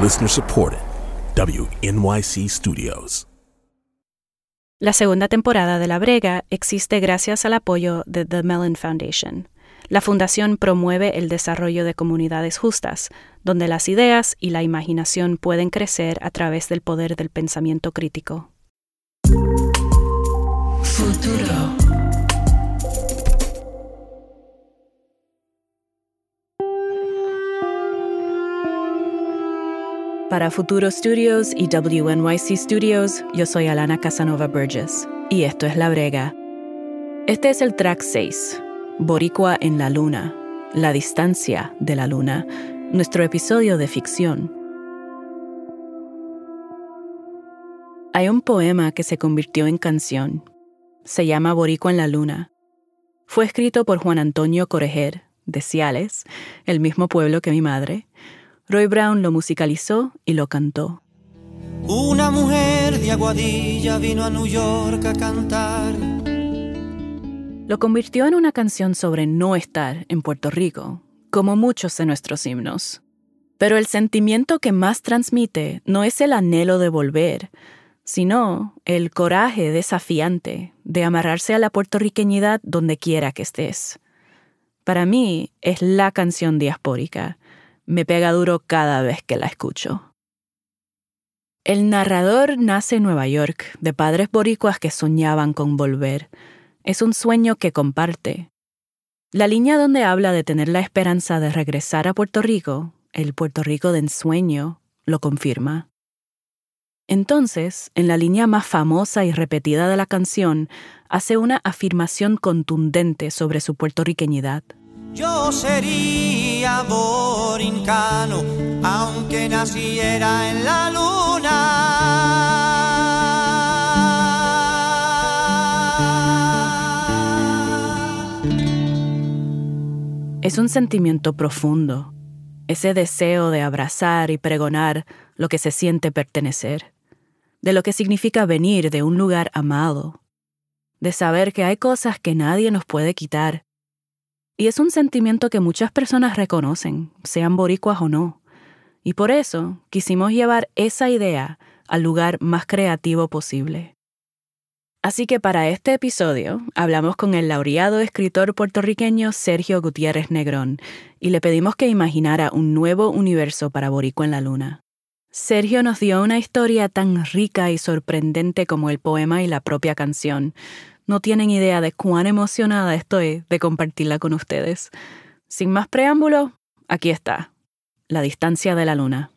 Listener supported. WNYC Studios. La segunda temporada de La Brega existe gracias al apoyo de The Mellon Foundation. La fundación promueve el desarrollo de comunidades justas, donde las ideas y la imaginación pueden crecer a través del poder del pensamiento crítico. Futuro. Para Futuro Studios y WNYC Studios, yo soy Alana Casanova Burgess, y esto es La Brega. Este es el track 6, Boricua en la Luna, La Distancia de la Luna, nuestro episodio de ficción. Hay un poema que se convirtió en canción. Se llama Boricua en la Luna. Fue escrito por Juan Antonio Corejer, de Ciales, el mismo pueblo que mi madre. Roy Brown lo musicalizó y lo cantó. Una mujer de Aguadilla vino a New York a cantar. Lo convirtió en una canción sobre no estar en Puerto Rico, como muchos de nuestros himnos. Pero el sentimiento que más transmite no es el anhelo de volver, sino el coraje desafiante de amarrarse a la puertorriqueñidad donde quiera que estés. Para mí es la canción diaspórica. Me pega duro cada vez que la escucho. El narrador nace en Nueva York, de padres boricuas que soñaban con volver. Es un sueño que comparte. La línea donde habla de tener la esperanza de regresar a Puerto Rico, el Puerto Rico de ensueño, lo confirma. Entonces, en la línea más famosa y repetida de la canción, hace una afirmación contundente sobre su puertorriqueñidad. Yo sería borincano, aunque naciera en la luna. Es un sentimiento profundo, ese deseo de abrazar y pregonar lo que se siente pertenecer, de lo que significa venir de un lugar amado, de saber que hay cosas que nadie nos puede quitar. Y es un sentimiento que muchas personas reconocen, sean boricuas o no. Y por eso quisimos llevar esa idea al lugar más creativo posible. Así que para este episodio hablamos con el laureado escritor puertorriqueño Sergio Gutiérrez Negrón y le pedimos que imaginara un nuevo universo para Boricua en la Luna. Sergio nos dio una historia tan rica y sorprendente como el poema y la propia canción. No tienen idea de cuán emocionada estoy de compartirla con ustedes. Sin más preámbulo, aquí está, La Distancia de la Luna.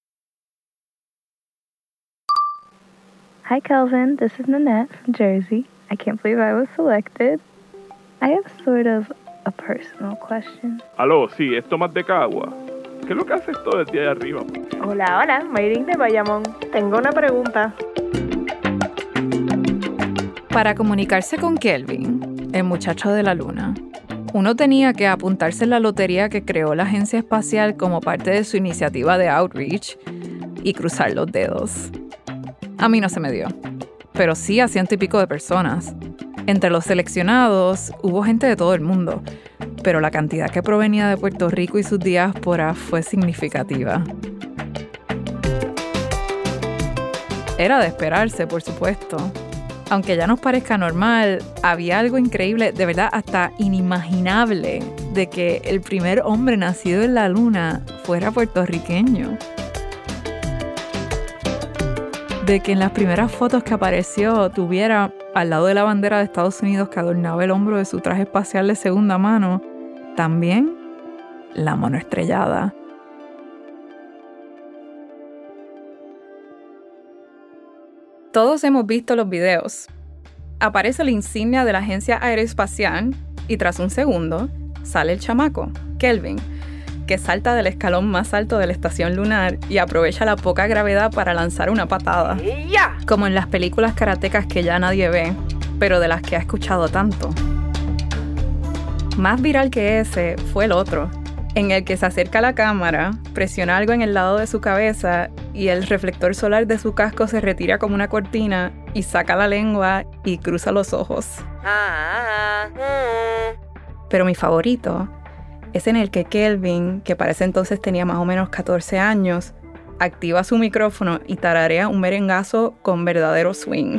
Hi, Kelvin. This is Nanette from Jersey. I can't believe I was selected. I have sort of a personal question. Aló, sí, es Tomás de Cagua. ¿Qué es lo que haces todo el día de arriba? Hola, Mayrin de Bayamón. Tengo una pregunta. Para comunicarse con Kelvin, el muchacho de la luna, uno tenía que apuntarse en la lotería que creó la agencia espacial como parte de su iniciativa de outreach y cruzar los dedos. A mí no se me dio, pero sí a 100 y pico de personas. Entre los seleccionados hubo gente de todo el mundo, pero la cantidad que provenía de Puerto Rico y sus diásporas fue significativa. Era de esperarse, por supuesto. Aunque ya nos parezca normal, había algo increíble, de verdad hasta inimaginable, de que el primer hombre nacido en la luna fuera puertorriqueño. De que en las primeras fotos que apareció tuviera, al lado de la bandera de Estados Unidos que adornaba el hombro de su traje espacial de segunda mano, también la mano estrellada. Todos hemos visto los videos. Aparece la insignia de la Agencia Aeroespacial y tras un segundo sale el chamaco, Kelvin, que salta del escalón más alto de la estación lunar y aprovecha la poca gravedad para lanzar una patada. Como en las películas karatecas que ya nadie ve, pero de las que ha escuchado tanto. Más viral que ese fue el otro, en el que se acerca a la cámara, presiona algo en el lado de su cabeza y el reflector solar de su casco se retira como una cortina y saca la lengua y cruza los ojos. Pero mi favorito es en el que Kelvin, que para ese entonces tenía más o menos 14 años, activa su micrófono y tararea un merengazo con verdadero swing.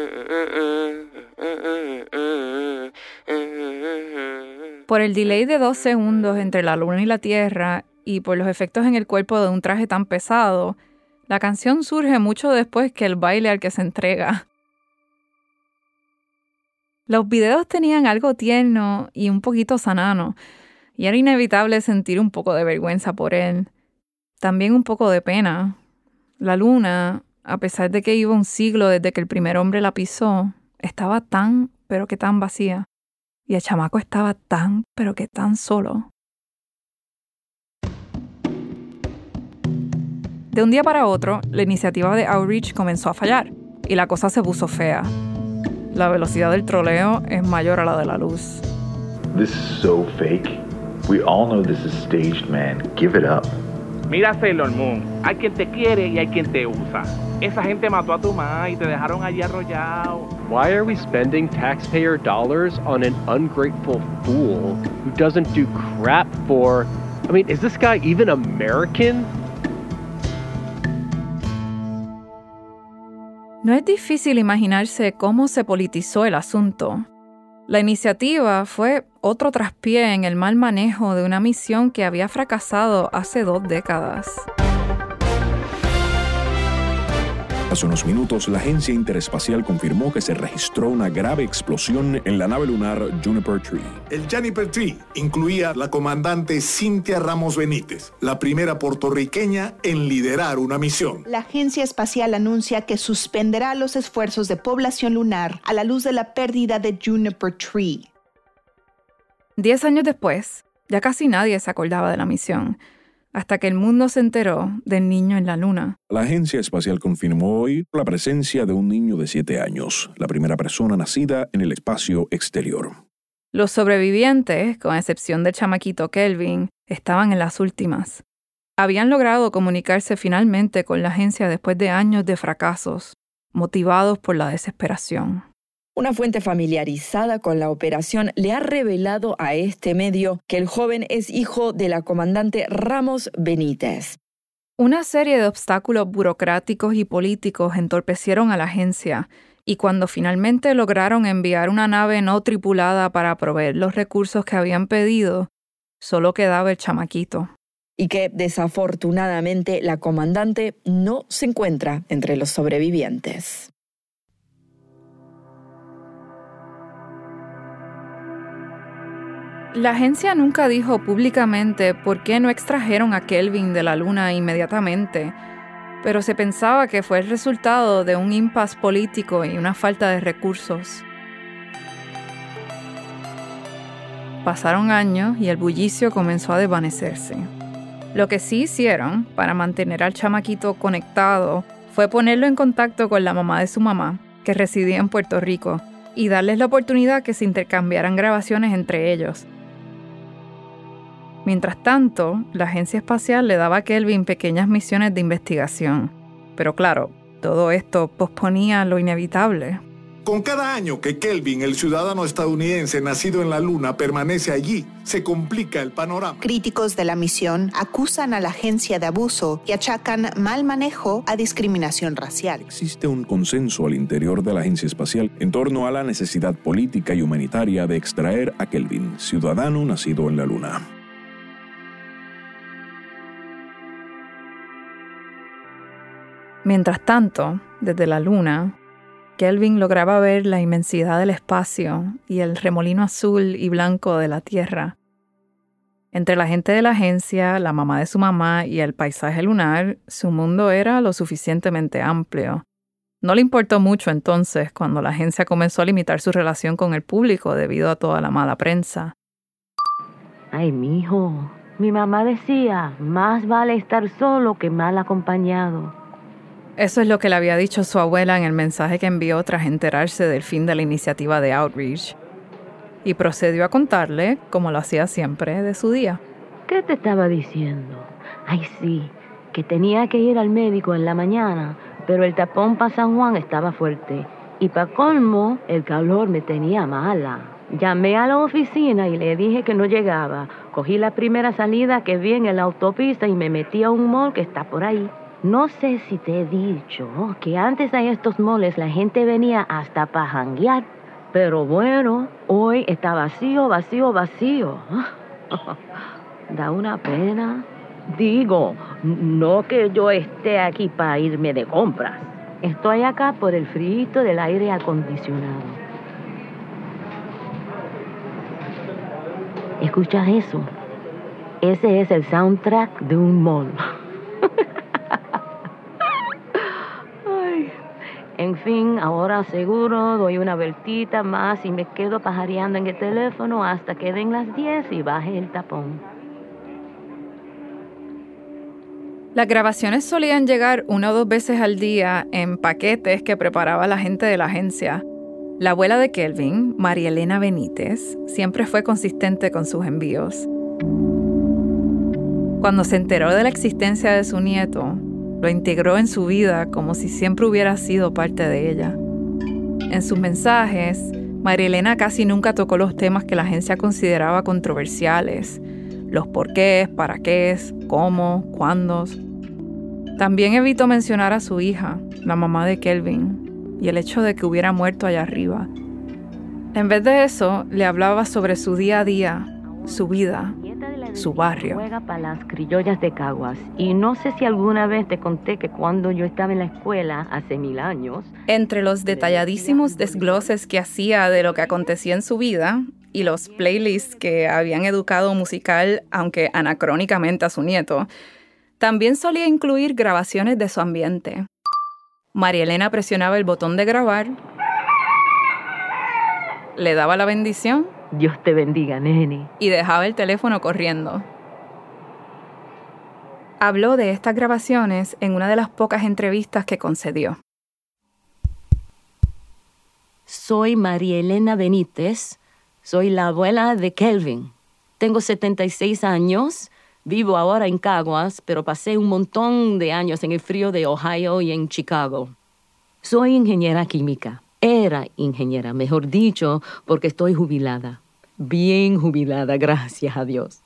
Por el delay de 2 segundos entre la luna y la Tierra y por los efectos en el cuerpo de un traje tan pesado, la canción surge mucho después que el baile al que se entrega. Los videos tenían algo tierno y un poquito sanano, y era inevitable sentir un poco de vergüenza por él. También un poco de pena. La luna, a pesar de que iba un siglo desde que el primer hombre la pisó, estaba tan, pero que tan vacía. Y el chamaco estaba tan, pero que tan solo. De un día para otro, la iniciativa de Outreach comenzó a fallar y la cosa se puso fea. La velocidad del troleo es mayor a la de la luz. This is so fake. We all know this is staged, man. Give it up. Mira, Sailor Moon, hay quien te quiere y hay quien te usa. Esa gente mató a tu mamá y te dejaron allí arrollado. Why are we spending taxpayer dollars on an ungrateful fool who doesn't do crap for... I mean, is this guy even American? No es difícil imaginarse cómo se politizó el asunto. La iniciativa fue otro traspié en el mal manejo de una misión que había fracasado hace 2 décadas. Hace unos minutos, la Agencia Interespacial confirmó que se registró una grave explosión en la nave lunar Juniper Tree. El Juniper Tree incluía la comandante Cynthia Ramos Benítez, la primera puertorriqueña en liderar una misión. La Agencia Espacial anuncia que suspenderá los esfuerzos de población lunar a la luz de la pérdida de Juniper Tree. 10 años después, ya casi nadie se acordaba de la misión, hasta que el mundo se enteró del niño en la luna. La Agencia Espacial confirmó hoy la presencia de un niño de 7 años, la primera persona nacida en el espacio exterior. Los sobrevivientes, con excepción del chamaquito Kelvin, estaban en las últimas. Habían logrado comunicarse finalmente con la agencia después de años de fracasos, motivados por la desesperación. Una fuente familiarizada con la operación le ha revelado a este medio que el joven es hijo de la comandante Ramos Benítez. Una serie de obstáculos burocráticos y políticos entorpecieron a la agencia, y cuando finalmente lograron enviar una nave no tripulada para proveer los recursos que habían pedido, solo quedaba el chamaquito. Y que, desafortunadamente, la comandante no se encuentra entre los sobrevivientes. La agencia nunca dijo públicamente por qué no extrajeron a Kelvin de la luna inmediatamente, pero se pensaba que fue el resultado de un impasse político y una falta de recursos. Pasaron años y el bullicio comenzó a desvanecerse. Lo que sí hicieron para mantener al chamaquito conectado fue ponerlo en contacto con la mamá de su mamá, que residía en Puerto Rico, y darles la oportunidad que se intercambiaran grabaciones entre ellos. Mientras tanto, la agencia espacial le daba a Kelvin pequeñas misiones de investigación. Pero claro, todo esto posponía lo inevitable. Con cada año que Kelvin, el ciudadano estadounidense nacido en la Luna, permanece allí, se complica el panorama. Críticos de la misión acusan a la agencia de abuso y achacan mal manejo a discriminación racial. Existe un consenso al interior de la Agencia Espacial en torno a la necesidad política y humanitaria de extraer a Kelvin, ciudadano nacido en la Luna. Mientras tanto, desde la Luna, Kelvin lograba ver la inmensidad del espacio y el remolino azul y blanco de la Tierra. Entre la gente de la agencia, la mamá de su mamá y el paisaje lunar, su mundo era lo suficientemente amplio. No le importó mucho entonces cuando la agencia comenzó a limitar su relación con el público debido a toda la mala prensa. Ay, mijo, mi mamá decía, más vale estar solo que mal acompañado. Eso es lo que le había dicho su abuela en el mensaje que envió tras enterarse del fin de la iniciativa de Outreach. Y procedió a contarle, como lo hacía siempre, de su día. ¿Qué te estaba diciendo? Ay, sí, que tenía que ir al médico en la mañana, pero el tapón para San Juan estaba fuerte. Y para colmo, el calor me tenía mala. Llamé a la oficina y le dije que no llegaba. Cogí la primera salida que vi en la autopista y me metí a un mall que está por ahí. No sé si te he dicho que antes a estos moles la gente venía hasta para janguear. Pero bueno, hoy está vacío. Da una pena. Digo, no que yo esté aquí para irme de compras. Estoy acá por el frío del aire acondicionado. ¿Escuchas eso? Ese es el soundtrack de un mall. Ay. En fin, ahora seguro doy una vueltita más y me quedo pajareando en el teléfono hasta que den las 10 y baje el tapón. Las grabaciones solían llegar 1 o 2 veces al día en paquetes que preparaba la gente de la agencia. La abuela de Kelvin, María Elena Benítez, siempre fue consistente con sus envíos. Cuando se enteró de la existencia de su nieto, lo integró en su vida como si siempre hubiera sido parte de ella. En sus mensajes, María Elena casi nunca tocó los temas que la agencia consideraba controversiales, los porqués, para qué, cómo, cuándo. También evitó mencionar a su hija, la mamá de Kelvin, y el hecho de que hubiera muerto allá arriba. En vez de eso, le hablaba sobre su día a día, su vida, su barrio. Juega para las criollas de Caguas. Y no sé si alguna vez te conté que cuando yo estaba en la escuela, hace 1000 años... Entre los detalladísimos desgloses que hacía de lo que acontecía en su vida y los playlists que habían educado musical, aunque anacrónicamente a su nieto, también solía incluir grabaciones de su ambiente. María Elena presionaba el botón de grabar, le daba la bendición. Dios te bendiga, nene. Y dejaba el teléfono corriendo. Habló de estas grabaciones en una de las pocas entrevistas que concedió. Soy María Elena Benítez. Soy la abuela de Kelvin. Tengo 76 años. Vivo ahora en Caguas, pero pasé un montón de años en el frío de Ohio y en Chicago. Soy ingeniera química. Era ingeniera, mejor dicho, porque estoy jubilada. Bien jubilada, gracias a Dios.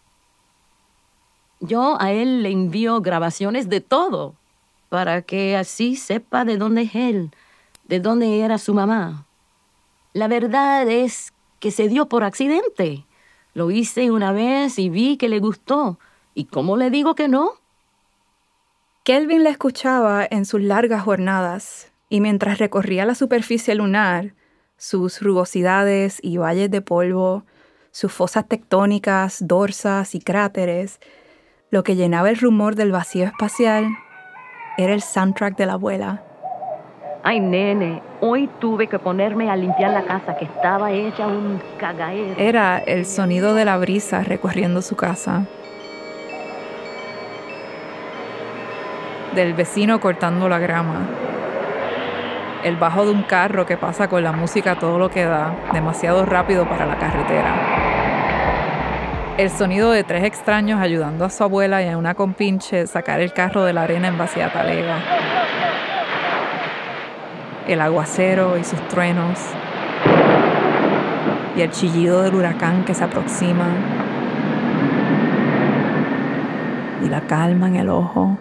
Yo a él le envío grabaciones de todo, para que así sepa de dónde es él, de dónde era su mamá. La verdad es que se dio por accidente. Lo hice una vez y vi que le gustó. ¿Y cómo le digo que no? Kelvin la escuchaba en sus largas jornadas, y mientras recorría la superficie lunar, sus rugosidades y valles de polvo, sus fosas tectónicas, dorsas y cráteres, lo que llenaba el rumor del vacío espacial era el soundtrack de la abuela. Ay, nene, hoy tuve que ponerme a limpiar la casa que estaba hecha un cagadero. Era el sonido de la brisa recorriendo su casa, del vecino cortando la grama, el bajo de un carro que pasa con la música a todo lo que da, demasiado rápido para la carretera, el sonido de 3 extraños ayudando a su abuela y a una compinche sacar el carro de la arena en vacía talega, el aguacero y sus truenos, y el chillido del huracán que se aproxima, y la calma en el ojo,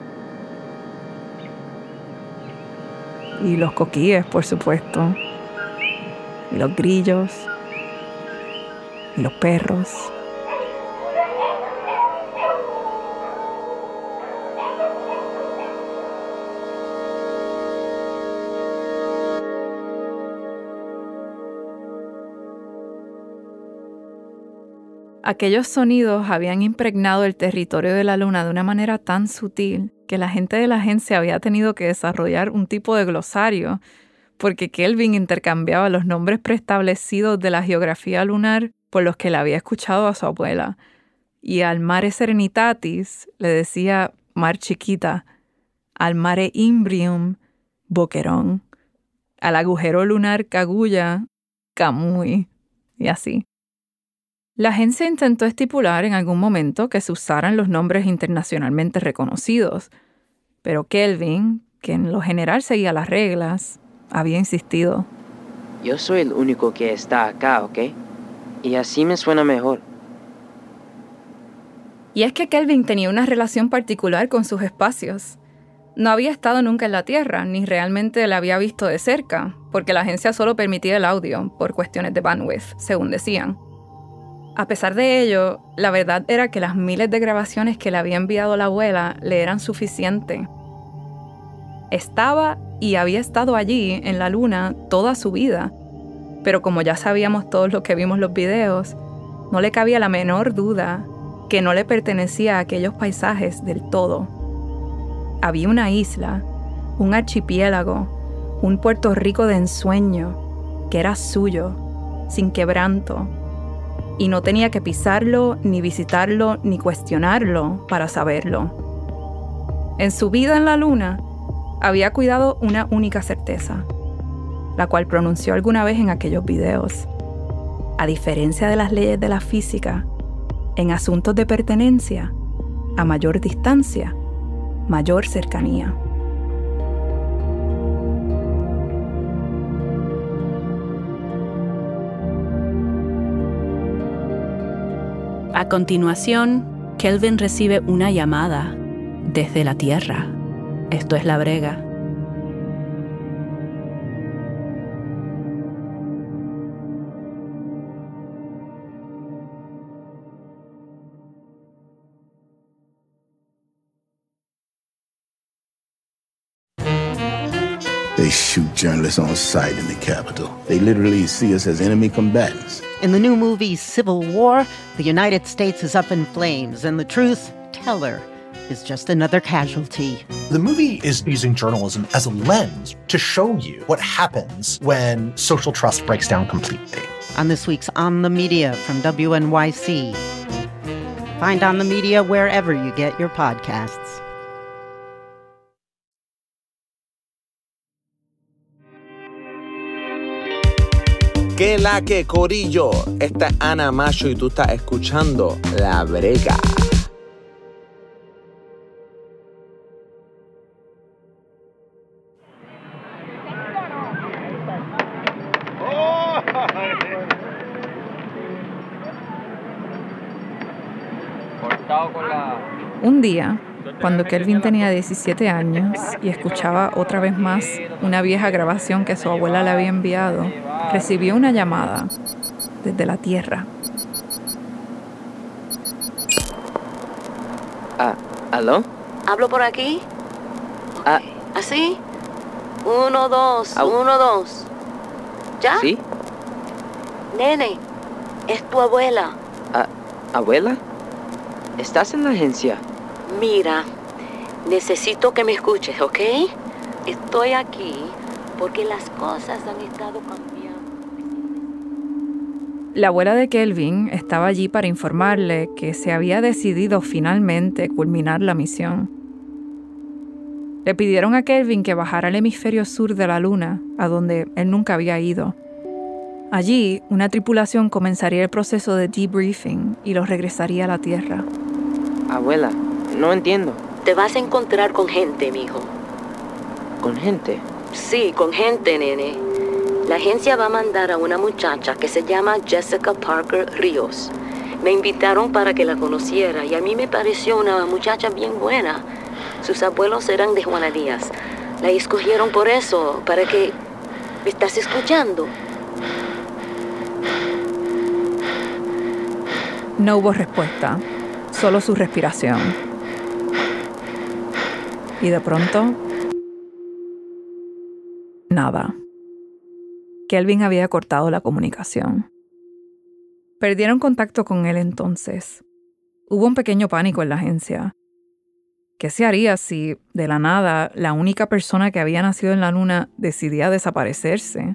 y los coquíes, por supuesto, y los grillos, y los perros. Aquellos sonidos habían impregnado el territorio de la luna de una manera tan sutil que la gente de la agencia había tenido que desarrollar un tipo de glosario, porque Kelvin intercambiaba los nombres preestablecidos de la geografía lunar por los que le había escuchado a su abuela. Y al mare serenitatis le decía mar chiquita, al mare imbrium, boquerón, al agujero lunar cagulla, camuy, y así. La agencia intentó estipular en algún momento que se usaran los nombres internacionalmente reconocidos, pero Kelvin, que en lo general seguía las reglas, había insistido. Yo soy el único que está acá, ¿ok? Y así me suena mejor. Y es que Kelvin tenía una relación particular con sus espacios. No había estado nunca en la Tierra, ni realmente la había visto de cerca, porque la agencia solo permitía el audio por cuestiones de bandwidth, según decían. A pesar de ello, la verdad era que las miles de grabaciones que le había enviado la abuela le eran suficientes. Estaba y había estado allí, en la Luna, toda su vida, pero como ya sabíamos todos los que vimos los videos, no le cabía la menor duda que no le pertenecía a aquellos paisajes del todo. Había una isla, un archipiélago, un Puerto Rico de ensueño, que era suyo, sin quebranto, y no tenía que pisarlo, ni visitarlo, ni cuestionarlo para saberlo. En su vida en la Luna, había cuidado una única certeza, la cual pronunció alguna vez en aquellos videos. A diferencia de las leyes de la física, en asuntos de pertenencia, a mayor distancia, mayor cercanía. A continuación, Kelvin recibe una llamada desde la Tierra. Esto es La Brega. They shoot journalists on sight in the Capitol. They literally see us as enemy combatants. In the new movie Civil War, the United States is up in flames, and the truth teller is just another casualty. The movie is using journalism as a lens to show you what happens when social trust breaks down completely. On this week's On the Media from WNYC. Find On the Media wherever you get your podcasts. ¿Qué la que corillo? Esta es Ana Macho y tú estás escuchando La Brega. Un día, cuando Kelvin tenía 17 años y escuchaba otra vez más una vieja grabación que su abuela le había enviado, recibió una llamada desde la Tierra. ¿Aló? ¿Hablo por aquí? Okay. ¿Así? 1, 2, 1, 2. ¿Ya? ¿Sí? Nene, es tu abuela. ¿Abuela? ¿Estás en la agencia? Mira, necesito que me escuches, ¿ok? Estoy aquí porque las cosas han estado cambiando. La abuela de Kelvin estaba allí para informarle que se había decidido finalmente culminar la misión. Le pidieron a Kelvin que bajara al hemisferio sur de la Luna, a donde él nunca había ido. Allí, una tripulación comenzaría el proceso de debriefing y los regresaría a la Tierra. Abuela, no entiendo. Te vas a encontrar con gente, mijo. ¿Con gente? Sí, con gente, nene. La agencia va a mandar a una muchacha que se llama Jessica Parker Ríos. Me invitaron para que la conociera y a mí me pareció una muchacha bien buena. Sus abuelos eran de Juana Díaz. La escogieron por eso, para que... ¿Me estás escuchando? No hubo respuesta, solo su respiración. Y de pronto, nada. Kelvin había cortado la comunicación. Perdieron contacto con él entonces. Hubo un pequeño pánico en la agencia. ¿Qué se haría si, de la nada, la única persona que había nacido en la Luna decidía desaparecerse?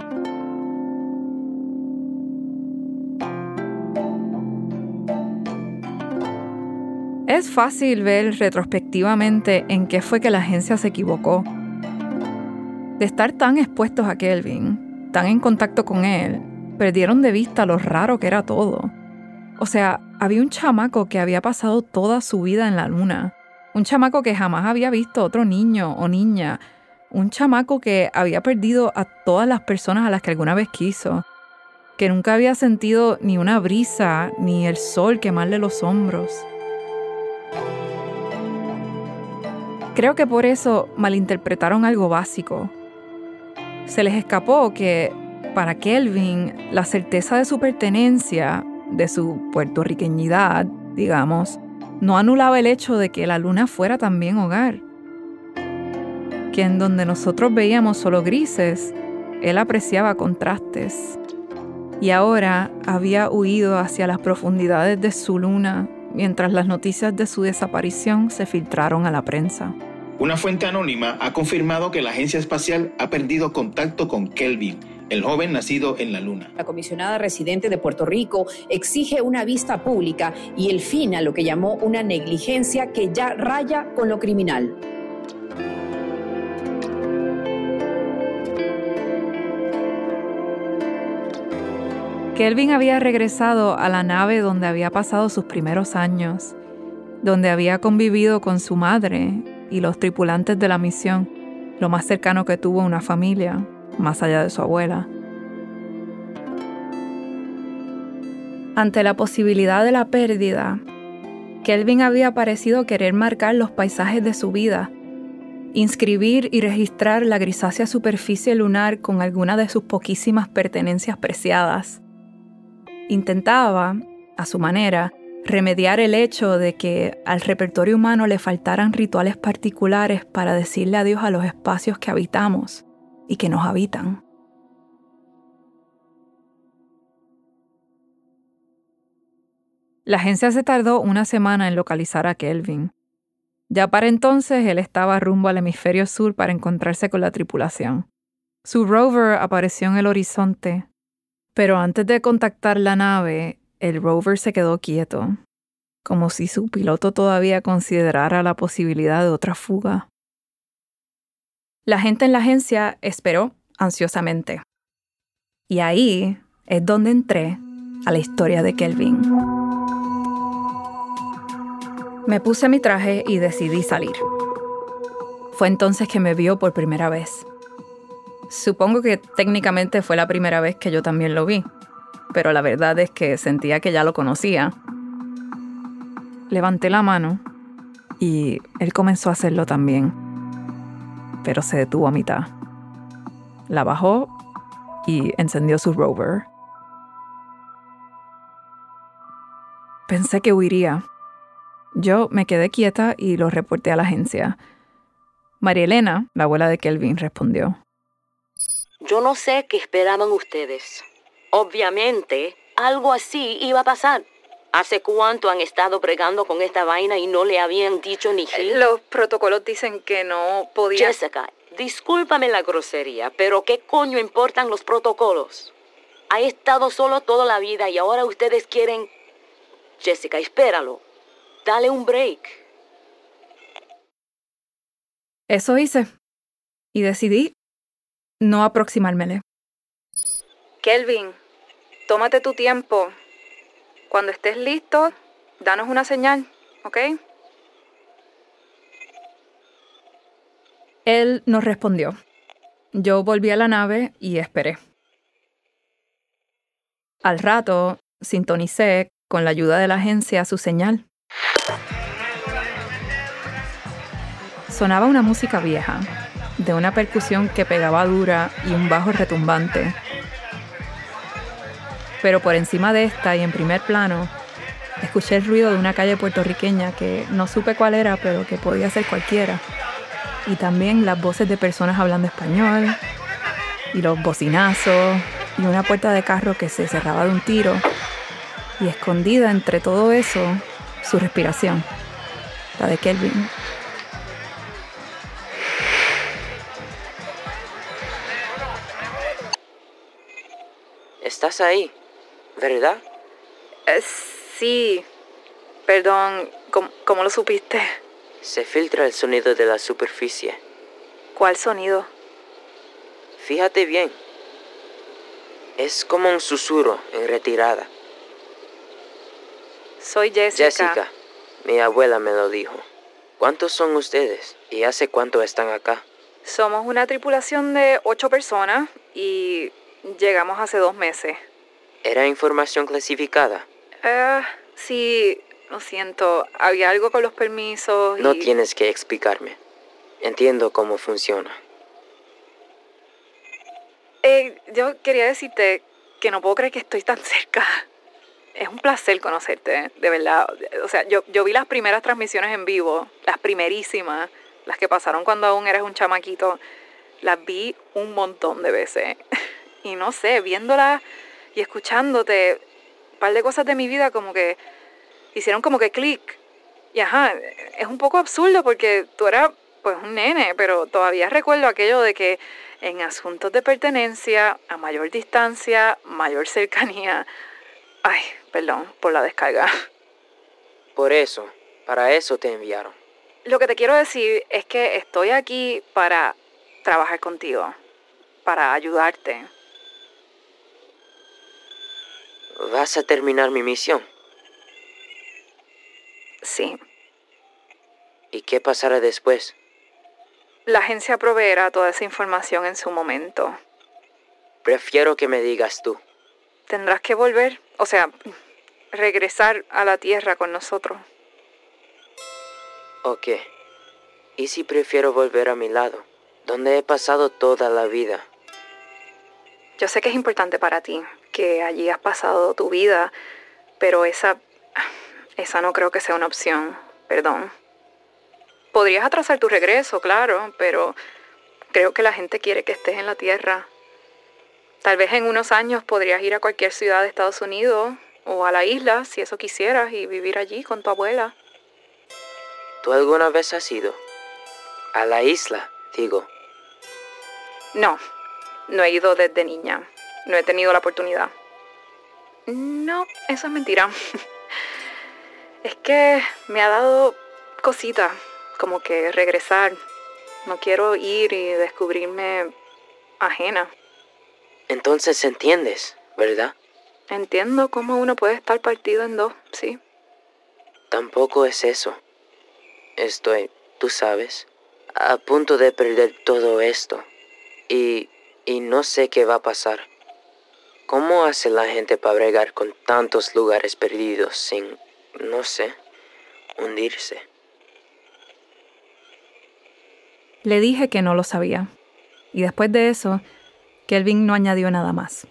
Es fácil ver retrospectivamente en qué fue que la agencia se equivocó. De estar tan expuestos a Kelvin, tan en contacto con él, perdieron de vista lo raro que era todo. O sea, había un chamaco que había pasado toda su vida en la Luna. Un chamaco que jamás había visto otro niño o niña. Un chamaco que había perdido a todas las personas a las que alguna vez quiso. Que nunca había sentido ni una brisa, ni el sol quemarle los hombros. Creo que por eso malinterpretaron algo básico. Se les escapó que, para Kelvin, la certeza de su pertenencia, de su puertorriqueñidad, digamos, no anulaba el hecho de que la luna fuera también hogar. Que en donde nosotros veíamos solo grises, él apreciaba contrastes. Y ahora había huido hacia las profundidades de su luna mientras las noticias de su desaparición se filtraron a la prensa. Una fuente anónima ha confirmado que la agencia espacial ha perdido contacto con Kelvin, el joven nacido en la luna. La comisionada residente de Puerto Rico exige una vista pública y el fin a lo que llamó una negligencia que ya raya con lo criminal. Kelvin había regresado a la nave donde había pasado sus primeros años, donde había convivido con su madre y los tripulantes de la misión, lo más cercano que tuvo una familia, más allá de su abuela. Ante la posibilidad de la pérdida, Kelvin había parecido querer marcar los paisajes de su vida, inscribir y registrar la grisácea superficie lunar con alguna de sus poquísimas pertenencias preciadas. Intentaba, a su manera, remediar el hecho de que al repertorio humano le faltaran rituales particulares para decirle adiós a los espacios que habitamos y que nos habitan. La agencia se tardó una semana en localizar a Kelvin. Ya para entonces él estaba rumbo al hemisferio sur para encontrarse con la tripulación. Su rover apareció en el horizonte, pero antes de contactar la nave, el rover se quedó quieto, como si su piloto todavía considerara la posibilidad de otra fuga. La gente en la agencia esperó ansiosamente. Y ahí es donde entré a la historia de Kelvin. Me puse mi traje y decidí salir. Fue entonces que me vio por primera vez. Supongo que técnicamente fue la primera vez que yo también lo vi, pero la verdad es que sentía que ya lo conocía. Levanté la mano y él comenzó a hacerlo también, pero se detuvo a mitad. La bajó y encendió su rover. Pensé que huiría. Yo me quedé quieta y lo reporté a la agencia. María Elena, la abuela de Kelvin, respondió. Yo no sé qué esperaban ustedes. Obviamente, algo así iba a pasar. ¿Hace cuánto han estado bregando con esta vaina y no le habían dicho ni Gil? Los protocolos dicen que no podía... Jessica, discúlpame la grosería, pero ¿qué coño importan los protocolos? Ha estado solo toda la vida y ahora ustedes quieren... Jessica, espéralo. Dale un break. Eso hice. Y decidí no aproximármele. Kelvin, tómate tu tiempo. Cuando estés listo, danos una señal, ¿ok? Él no respondió. Yo volví a la nave y esperé. Al rato, sintonicé, con la ayuda de la agencia, su señal. Sonaba una música vieja, de una percusión que pegaba dura y un bajo retumbante. Pero por encima de esta y en primer plano, escuché el ruido de una calle puertorriqueña que no supe cuál era, pero que podía ser cualquiera. Y también las voces de personas hablando español, y los bocinazos, y una puerta de carro que se cerraba de un tiro. Y escondida entre todo eso, su respiración, la de Kelvin. ¿Estás ahí, verdad? Sí. Perdón, ¿cómo lo supiste? Se filtra el sonido de la superficie. ¿Cuál sonido? Fíjate bien. Es como un susurro en retirada. Soy Jessica. Jessica, mi abuela me lo dijo. ¿Cuántos son ustedes y hace cuánto están acá? Somos una tripulación de 8 personas y llegamos hace 2 meses. ¿Era información clasificada? Sí, lo siento. Había algo con los permisos y... No tienes que explicarme. Entiendo cómo funciona. Yo quería decirte que no puedo creer que estoy tan cerca. Es un placer conocerte, de verdad. O sea, yo vi las primeras transmisiones en vivo, las primerísimas, las que pasaron cuando aún eres un chamaquito. Las vi un montón de veces. Y no sé, viéndolas y escuchándote, un par de cosas de mi vida como que hicieron como que clic. Y ajá, es un poco absurdo porque tú eras pues un nene, pero todavía recuerdo aquello de que en asuntos de pertenencia, a mayor distancia, mayor cercanía. Ay, perdón por la descarga. Para eso te enviaron. Lo que te quiero decir es que estoy aquí para trabajar contigo, para ayudarte. ¿Vas a terminar mi misión? Sí. ¿Y qué pasará después? La agencia proveerá toda esa información en su momento. Prefiero que me digas tú. Tendrás que volver, o sea, regresar a la Tierra con nosotros. Ok. ¿Y si prefiero volver a mi lado, donde he pasado toda la vida? Yo sé que es importante para ti, que allí has pasado tu vida, pero esa no creo que sea una opción, perdón. Podrías atrasar tu regreso, claro, pero creo que la gente quiere que estés en la Tierra. Tal vez en unos años podrías ir a cualquier ciudad de Estados Unidos o a la isla, si eso quisieras, y vivir allí con tu abuela. ¿Tú alguna vez has ido? A la isla, digo. No he ido desde niña. No he tenido la oportunidad. No, eso es mentira. Es que me ha dado cosita, como que regresar. No quiero ir y descubrirme ajena. Entonces entiendes, ¿verdad? Entiendo cómo uno puede estar partido en dos, sí. Tampoco es eso. Estoy, tú sabes, a punto de perder todo esto. Y no sé qué va a pasar. ¿Cómo hace la gente para bregar con tantos lugares perdidos sin, no sé, hundirse? Le dije que no lo sabía. Y después de eso, Kelvin no añadió nada más.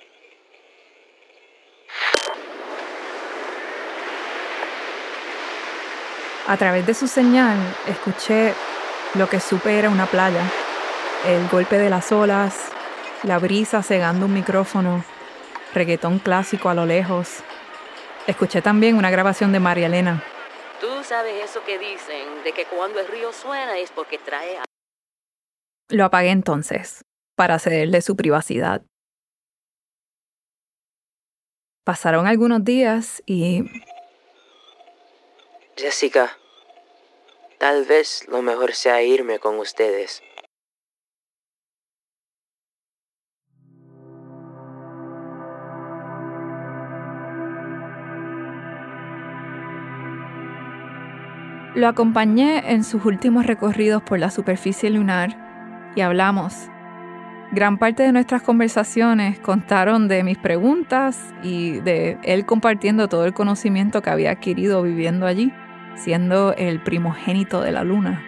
A través de su señal, escuché lo que supe era una playa. El golpe de las olas, la brisa cegando un micrófono, reggaetón clásico a lo lejos. Escuché también una grabación de María Elena. Tú sabes eso que dicen, de que cuando el río suena es porque trae... Lo apagué entonces, para cederle su privacidad. Pasaron algunos días y... Jessica, tal vez lo mejor sea irme con ustedes. Lo acompañé en sus últimos recorridos por la superficie lunar y hablamos. Gran parte de nuestras conversaciones contaron de mis preguntas y de él compartiendo todo el conocimiento que había adquirido viviendo allí, siendo el primogénito de la luna.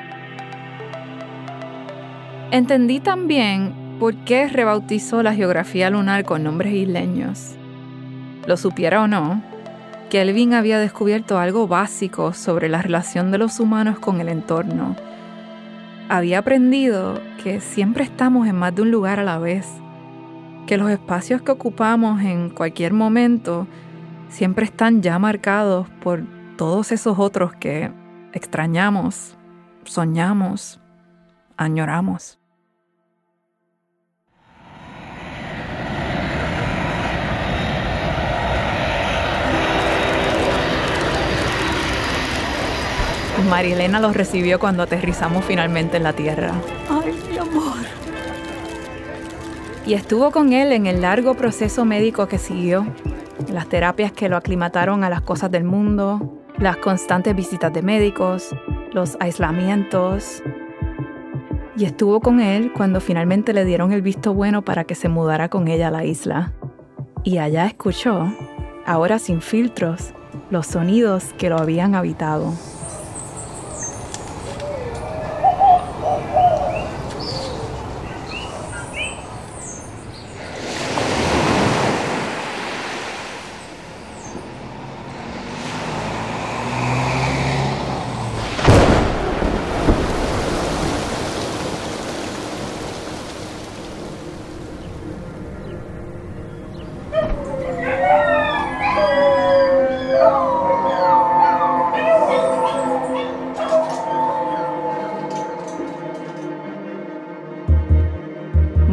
Entendí también por qué rebautizó la geografía lunar con nombres isleños. Lo supiera o no, Kelvin había descubierto algo básico sobre la relación de los humanos con el entorno. Había aprendido que siempre estamos en más de un lugar a la vez, que los espacios que ocupamos en cualquier momento siempre están ya marcados por todos esos otros que extrañamos, soñamos, añoramos. María Elena los recibió cuando aterrizamos finalmente en la Tierra. ¡Ay, mi amor! Y estuvo con él en el largo proceso médico que siguió, las terapias que lo aclimataron a las cosas del mundo, las constantes visitas de médicos, los aislamientos. Y estuvo con él cuando finalmente le dieron el visto bueno para que se mudara con ella a la isla. Y allá escuchó, ahora sin filtros, los sonidos que lo habían habitado.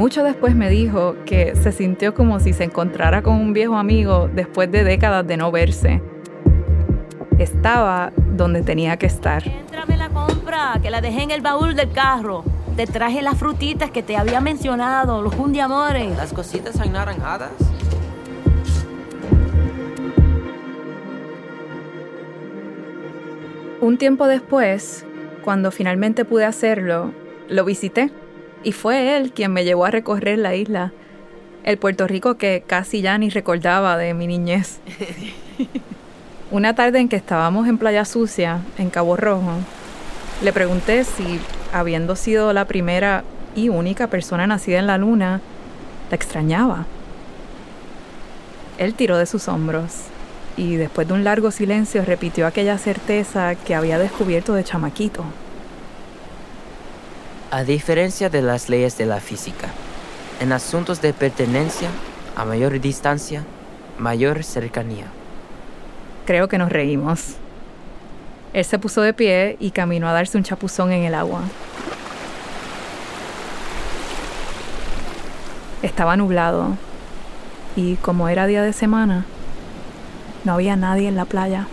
Mucho después me dijo que se sintió como si se encontrara con un viejo amigo después de décadas de no verse. Estaba donde tenía que estar. Tráeme la compra, que la dejé en el baúl del carro. Te traje las frutitas que te había mencionado, los jundiamores. ¿Las cositas anaranjadas? Un tiempo después, cuando finalmente pude hacerlo, lo visité. Y fue él quien me llevó a recorrer la isla, el Puerto Rico que casi ya ni recordaba de mi niñez. Una tarde en que estábamos en Playa Sucia, en Cabo Rojo, le pregunté si, habiendo sido la primera y única persona nacida en la luna, la extrañaba. Él tiró de sus hombros y después de un largo silencio repitió aquella certeza que había descubierto de chamaquito. A diferencia de las leyes de la física, en asuntos de pertenencia, a mayor distancia, mayor cercanía. Creo que nos reímos. Él se puso de pie y caminó a darse un chapuzón en el agua. Estaba nublado y como era día de semana, no había nadie en la playa.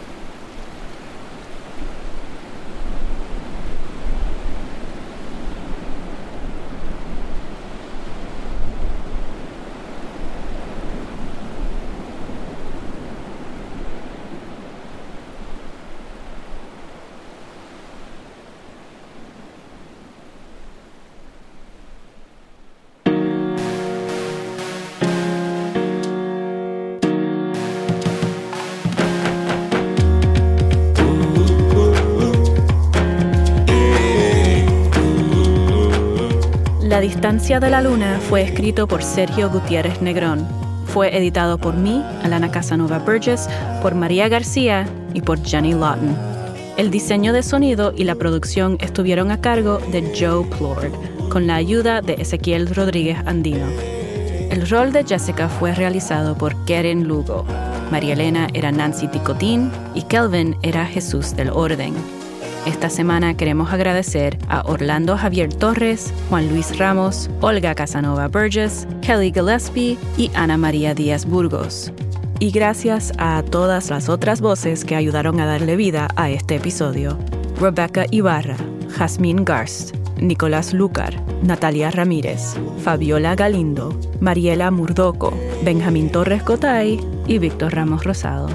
La distancia de la luna fue escrito por Sergio Gutiérrez Negrón. Fue editado por mí, Alana Casanova Burgess, por María García y por Jenny Lawton. El diseño de sonido y la producción estuvieron a cargo de Joe Plord, con la ayuda de Ezequiel Rodríguez Andino. El rol de Jessica fue realizado por Keren Lugo. María Elena era Nancy Ticotín y Kelvin era Jesús del Orden. Esta semana queremos agradecer a Orlando Javier Torres, Juan Luis Ramos, Olga Casanova Burgess, Kelly Gillespie y Ana María Díaz Burgos. Y gracias a todas las otras voces que ayudaron a darle vida a este episodio. Rebecca Ibarra, Jazmín Garst, Nicolás Lucar, Natalia Ramírez, Fabiola Galindo, Mariela Murdoco, Benjamín Torres Cotay y Víctor Ramos Rosado.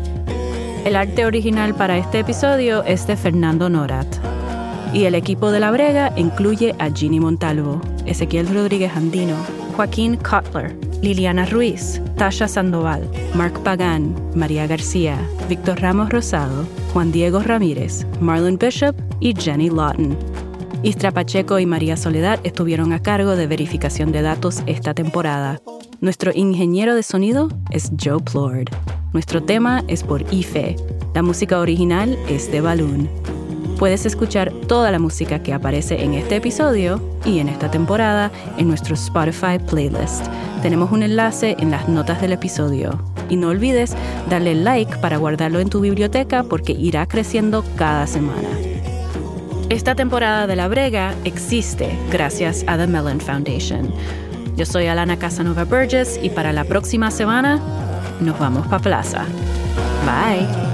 El arte original para este episodio es de Fernando Norat. Y el equipo de La Brega incluye a Ginny Montalvo, Ezequiel Rodríguez Andino, Joaquín Cutler, Liliana Ruiz, Tasha Sandoval, Mark Pagán, María García, Víctor Ramos Rosado, Juan Diego Ramírez, Marlon Bishop y Jenny Lawton. Istra Pacheco y María Soledad estuvieron a cargo de verificación de datos esta temporada. Nuestro ingeniero de sonido es Joe Plord. Nuestro tema es por Ife. La música original es de Balloon. Puedes escuchar toda la música que aparece en este episodio y en esta temporada en nuestro Spotify playlist. Tenemos un enlace en las notas del episodio. Y no olvides darle like para guardarlo en tu biblioteca porque irá creciendo cada semana. Esta temporada de La Brega existe gracias a The Mellon Foundation. Yo soy Alana Casanova Burgess y para la próxima semana nos vamos pa' plaza. Bye.